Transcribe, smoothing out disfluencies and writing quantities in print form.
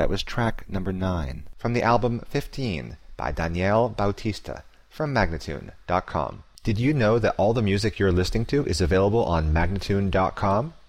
That was track number 9 from the album 15 by Daniel Bautista from Magnatune.com. Did you know that all the music you're listening to is available on Magnatune.com?